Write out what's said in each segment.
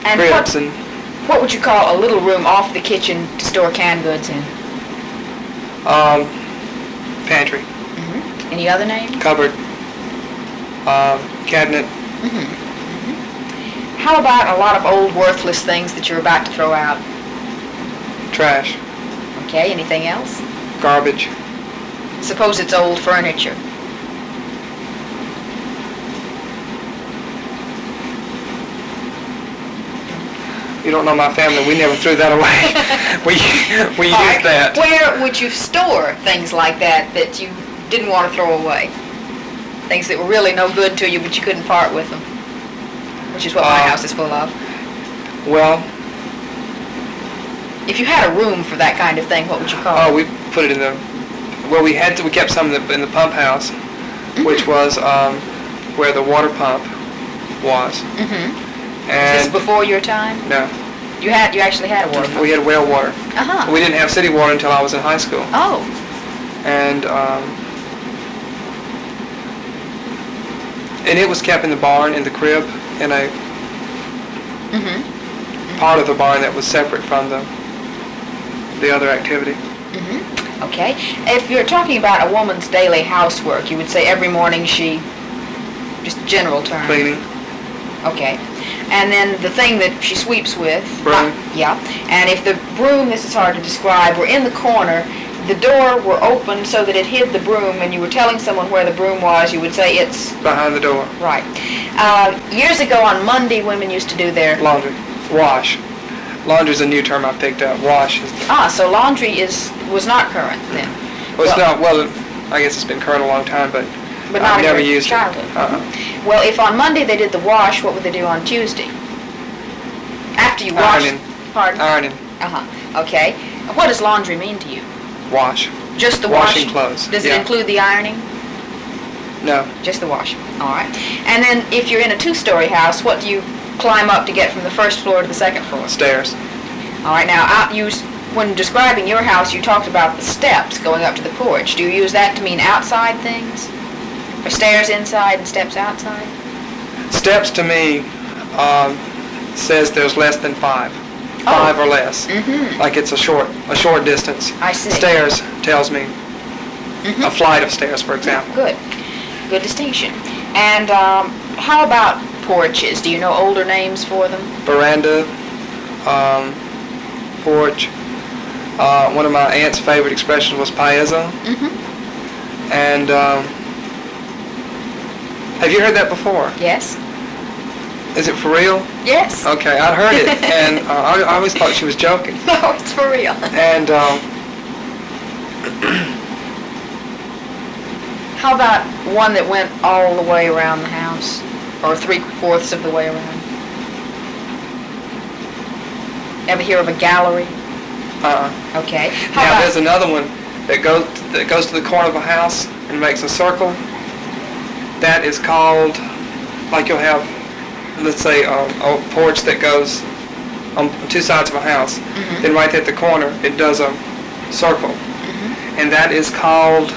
And cribs and what would you call a little room off the kitchen to store canned goods in? pantry, Any other names? cupboard, cabinet. How about a lot of old worthless things that you're about to throw out? Trash, Okay, anything else? garbage, Suppose it's old furniture. You don't know my family. We never threw that away. we All right, used that. Where would you store things like that that you didn't want to throw away? Things that were really no good to you, but you couldn't part with them, which is what my house is full of. Well, If you had a room for that kind of thing, what would you call it? we put it in the. Well, we kept some in the pump house, which was where the water pump was. Is And this before your time? no, You actually had a water pump? we had well water. Uh-huh. We didn't have city water until I was in high school. Oh. And it was kept in the barn, in the crib, in a part of the barn that was separate from the other activity. Okay. If you're talking about a woman's daily housework, you would say every morning she, just general term. Cleaning, Okay. And then the thing that she sweeps with. broom, Yeah. And if the broom, this is hard to describe, were in the corner, the door were open so that it hid the broom, and you were telling someone where the broom was, you would say it's... behind the door. Right. Years ago on Monday, women used to do their... Laundry, wash. Laundry's a new term I picked up. Wash is. So laundry was not current then. Well, it's not. Well, I guess it's been current a long time, but But not I've never in your used childhood. it. Well, if on Monday they did the wash, what would they do on Tuesday? After you wash... Ironing. Pardon? Ironing, Okay. What does laundry mean to you? wash. Just the Washing wash? clothes, Does it yeah. include the ironing? No, Just the washing. All right. And then if you're in a two-story house, what do you climb up to get from the first floor to the second floor? stairs. All right. Now, when describing your house, you talked about the steps going up to the porch. Do you use that to mean outside things? Or stairs inside and steps outside? Steps to me says there's less than 5. 5 or less. Like it's a short distance. I see. Stairs tells me a flight of stairs, for example. Good. Good distinction. And how about porches? Do you know older names for them? Veranda, porch. One of my aunt's favorite expressions was paezzo. And have you heard that before? Yes. Is it for real? Yes. Okay, I heard it, and I always thought she was joking. No, it's for real. And How about one that went all the way around the house? Or 3/4 of the way around? Ever hear of a gallery? Okay. How now about... there's another one that goes to the corner of a house and makes a circle. That is called, like you'll have, let's say, a porch that goes on 2 sides of a house. Then right there at the corner, it does a circle. And that is called,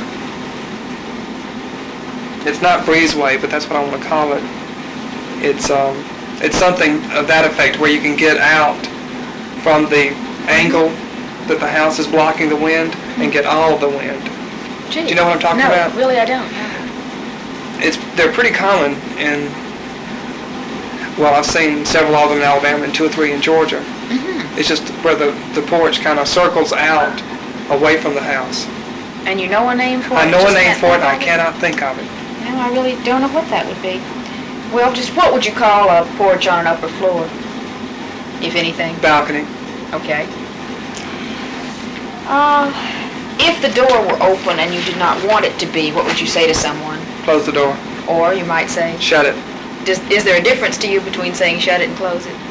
it's not breezeway, but that's what I want to call it. It's something of that effect where you can get out from the angle that the house is blocking the wind and get all of the wind. Gee. Do you know what I'm talking about? No, really I don't. They're pretty common in, well, I've seen several of them in Alabama and 2 or 3 in Georgia. It's just where the porch kind of circles out away from the house. And you know a name for it? I know a Just name can't for it, think and I of it? cannot think of it. No, I really don't know what that would be. Well, just what would you call a porch on an upper floor, if anything? Balcony. Okay. If the door were open and you did not want it to be, what would you say to someone? Close the door. Or you might say, Shut it. is there a difference to you between saying shut it and close it?